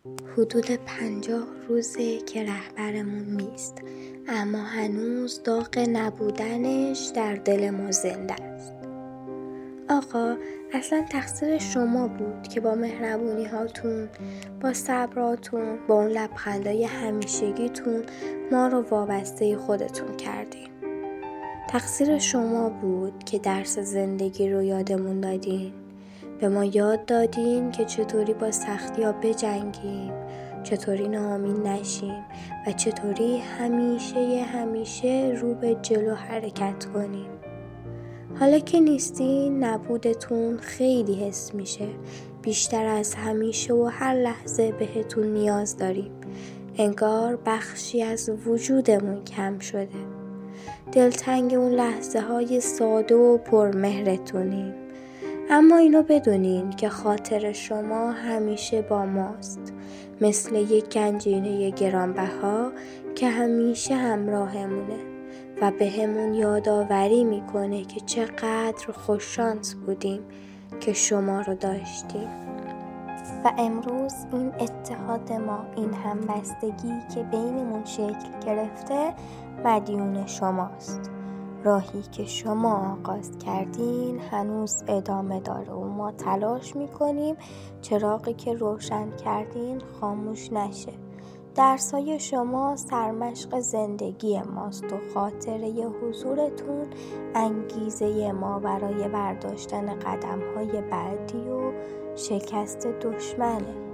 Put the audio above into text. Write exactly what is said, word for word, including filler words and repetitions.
حدود پنجاه روزه که رهبرمون نیست، اما هنوز داغ نبودنش در دل ما زنده است. آقا اصلا تقصیر شما بود که با مهربونی هاتون، با صبراتون، با اون لبخندای همیشگیتون ما رو وابسته خودتون کردین. تقصیر شما بود که درس زندگی رو یادمون دادین. به ما یاد دادین که چطوری با سختی ها بجنگیم، چطوری ناامید نشیم و چطوری همیشه همیشه رو به جلو حرکت کنیم. حالا که نیستین نبودتون خیلی حس میشه، بیشتر از همیشه و هر لحظه بهتون نیاز داریم. انگار بخشی از وجودمون کم شده. دلتنگ اون لحظه های ساده و پرمهرتونیم. اما اینو بدونین که خاطر شما همیشه با ماست، مثل یک گنجینه گرانبها که همیشه همراهمونه و به همون یادآوری میکنه که چقدر خوششانس بودیم که شما رو داشتیم. و امروز این اتحاد ما، این همبستگی که بینمون شکل گرفته مدیون شماست. راهی که شما آغاز کردین هنوز ادامه داره و ما تلاش میکنیم چراغی که روشن کردین خاموش نشه. درسای شما سرمشق زندگی ماست و خاطره حضورتون انگیزه ما برای برداشتن قدم‌های بعدی و شکست دشمنه.